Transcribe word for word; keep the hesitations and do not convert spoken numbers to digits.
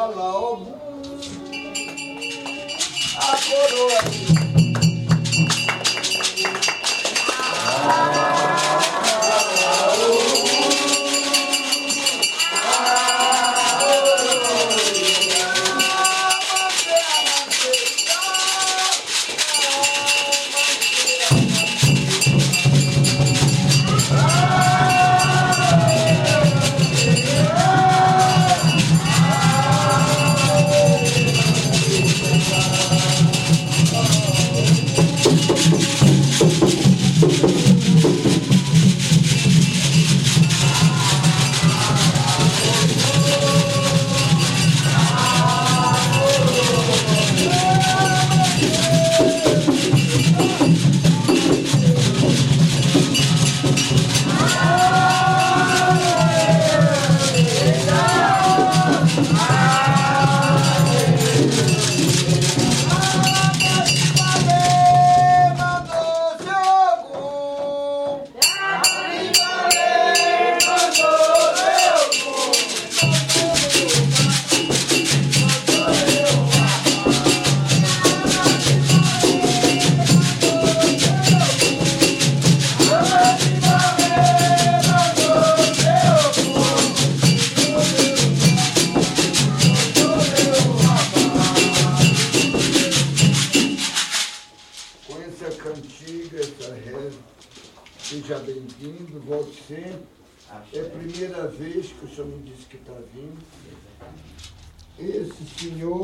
Alaobum, a coroa. Essa cantiga, essa reza, seja bem-vindo, volte sempre. É a primeira vez que o senhor me disse que está vindo. Esse senhor